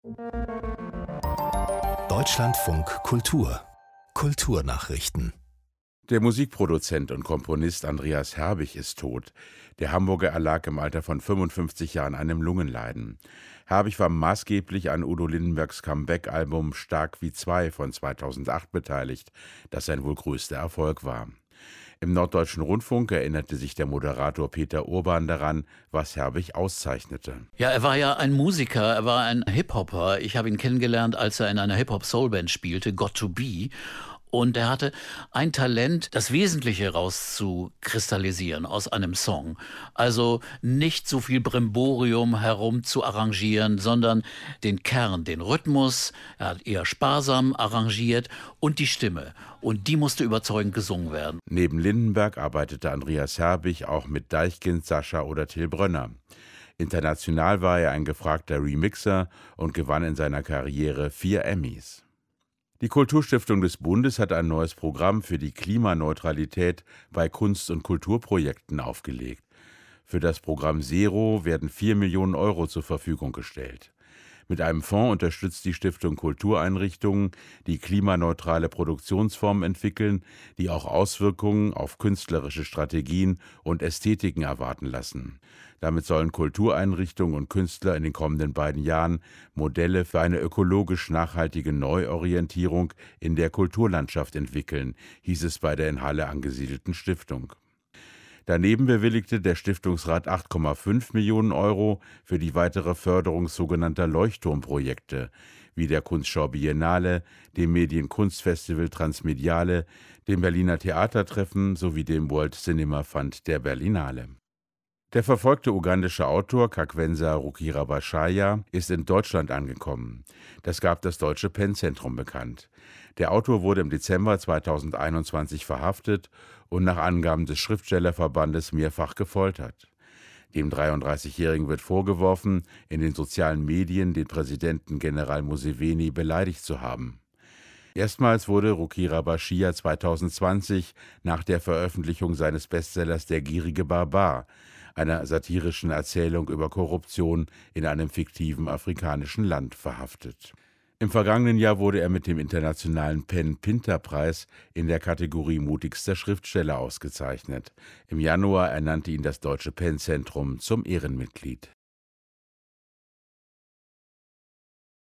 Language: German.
Deutschlandfunk Kultur Kulturnachrichten. Der Musikproduzent und Komponist Andreas Herbig ist tot. Der Hamburger erlag im Alter von 55 Jahren einem Lungenleiden. Herbig war maßgeblich an Udo Lindenbergs Comeback-Album Stark wie zwei von 2008 beteiligt, das sein wohl größter Erfolg war. Im Norddeutschen Rundfunk erinnerte sich der Moderator Peter Urban daran, was Herbig auszeichnete. Ja, er war ja ein Musiker, er war ein Hip-Hopper. Ich habe ihn kennengelernt, als er in einer Hip-Hop-Soul-Band spielte, Got to Be. Und er hatte ein Talent, das Wesentliche rauszukristallisieren aus einem Song. Also nicht so viel Brimborium herum zu arrangieren, sondern den Kern, den Rhythmus, er hat eher sparsam arrangiert und die Stimme. Und die musste überzeugend gesungen werden. Neben Lindenberg arbeitete Andreas Herbig auch mit Deichkind, Sascha oder Till Brönner. International war er ein gefragter Remixer und gewann in seiner Karriere 4 Emmys. Die Kulturstiftung des Bundes hat ein neues Programm für die Klimaneutralität bei Kunst- und Kulturprojekten aufgelegt. Für das Programm Zero werden 4 Millionen Euro zur Verfügung gestellt. Mit einem Fonds unterstützt die Stiftung Kultureinrichtungen, die klimaneutrale Produktionsformen entwickeln, die auch Auswirkungen auf künstlerische Strategien und Ästhetiken erwarten lassen. Damit sollen Kultureinrichtungen und Künstler in den kommenden beiden Jahren Modelle für eine ökologisch nachhaltige Neuorientierung in der Kulturlandschaft entwickeln, hieß es bei der in Halle angesiedelten Stiftung. Daneben bewilligte der Stiftungsrat 8,5 Millionen Euro für die weitere Förderung sogenannter Leuchtturmprojekte, wie der Kunstschau Biennale, dem Medienkunstfestival Transmediale, dem Berliner Theatertreffen sowie dem World Cinema Fund der Berlinale. Der verfolgte ugandische Autor Kakwenza Rukirabashaya ist in Deutschland angekommen. Das gab das Deutsche PEN-Zentrum bekannt. Der Autor wurde im Dezember 2021 verhaftet und nach Angaben des Schriftstellerverbandes mehrfach gefoltert. Dem 33-Jährigen wird vorgeworfen, in den sozialen Medien den Präsidenten General Museveni beleidigt zu haben. Erstmals wurde Rukirabashia 2020 nach der Veröffentlichung seines Bestsellers Der gierige Barbar, einer satirischen Erzählung über Korruption in einem fiktiven afrikanischen Land, verhaftet. Im vergangenen Jahr wurde er mit dem internationalen PEN-Pinter-Preis in der Kategorie mutigster Schriftsteller ausgezeichnet. Im Januar ernannte ihn das Deutsche PEN-Zentrum zum Ehrenmitglied.